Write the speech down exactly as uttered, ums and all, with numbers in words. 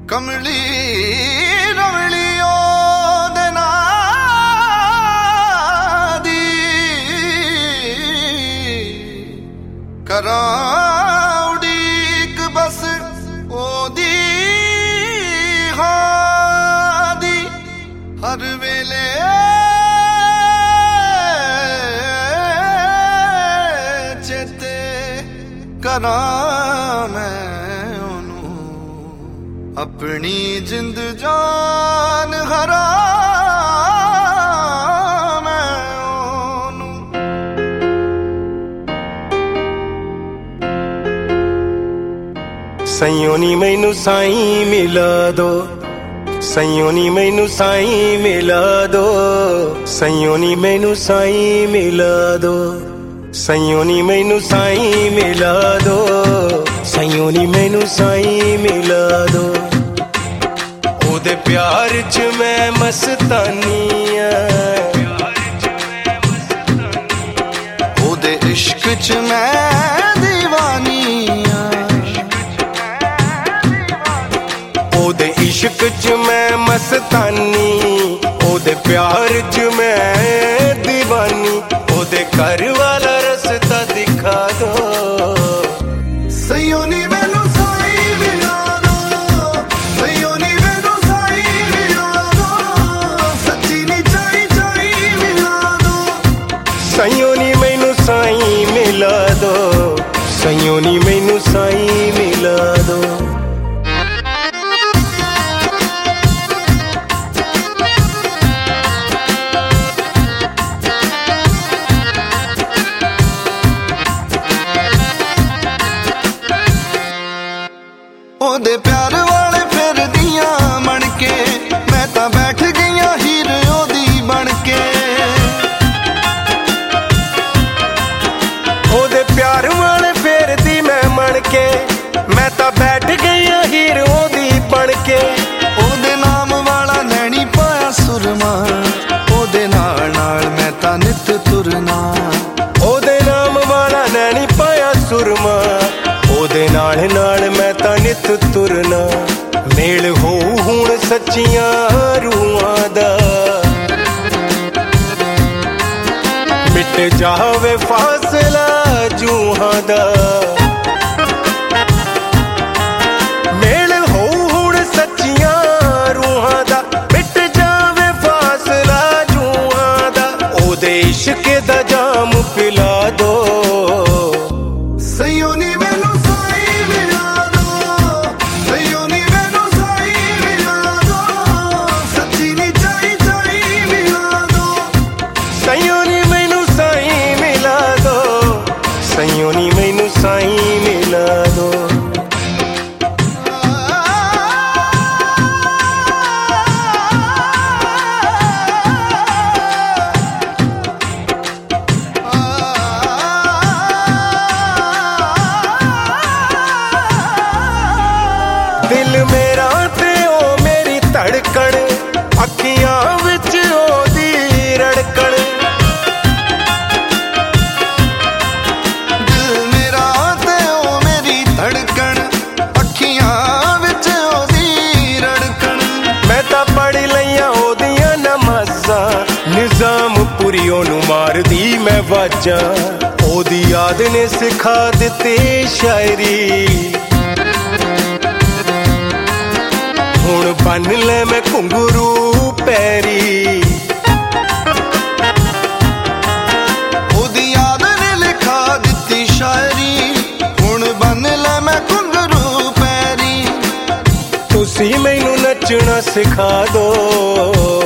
कमली रवली ओदे नां दी करां उड़ीक बस ओदी हां दी हर वेले चेते करां मैं अपनी जिंद जान हरा मैं ओनू सईयों नी मैनू साईं मिला दो, सईयों नी मैनू साईं मिला दो, सईयों नी मैनू साईं मिला दो, सईयों नी मैनू साईं मिला दो, सईयों नी मैनू साईं मिला दो। ओदे प्यार च मैं मस्तानी ओदे इश्क च मैं दीवानी ओदे इश्क च मैं मस्तानी, ओदे प्यार च मैं दीवानी। ओदे घर वाला रस्ता दिखा दो, सईयों नी मैनू साईं मिला दो, सईयों नी मैनू साईं मिला दो, सच्ची नी चाई चाई मिला दो, सईयों नी मैनू साईं मिला दो, सईयों नी मैनू साईं मिला दो। ओदे प्यार वाले फिर दियां मन के मैं तां बैठ गईया हीर ओदी बन के। ओदे प्यार वाले फिर दी मैं मन के मैं तां बैठ गईया हीर ओदी बन के। ओदे नाम वाला नैनी पाया सुरमा, ओदे नाल नाल मैं तां नित तुरना। ओदे नाम वाला नैनी पाया सुरमा, ओदे नाल नाल मैं तां नित तुरना। मेल हो हुण सच्चियां रूहां दा, मिट जावे फासला जूहां दा। मेल हो हुण सच्चियां रूहां दा, मिट जावे फासला जूहां दा। ओदे इश्क दा जाम पिला दो, सईयों नी मैनू साईं मिला दो, सईयों नी मैनू साईं मिला दो, सच्ची नी चाई चाई मिला दो, सईयों नी मैनू साईं मिला दो, सईयों नी मैनू साईं मिला दो। दिल मेरा ते ओ मेरी धड़कन, अखियां विच ओदी रड़कन। दिल मेरा ते ओ मेरी धड़कन, अखियां विच ओदी रड़कन। मैं तां पढ़ लईयां ओदियां नमाज़ां, निज़ाम पुरी ओनू मारदी मैं वाजां। ओदी याद ने सिखा दित्ती शायरी, हुण बन ले मैं घुंगरू पैरी। ओदी याद ने लिखा दित्ती शायरी, हुण बन ले मैं घुंगरू पैरी। तुसी मैनू नचना सिखा दो,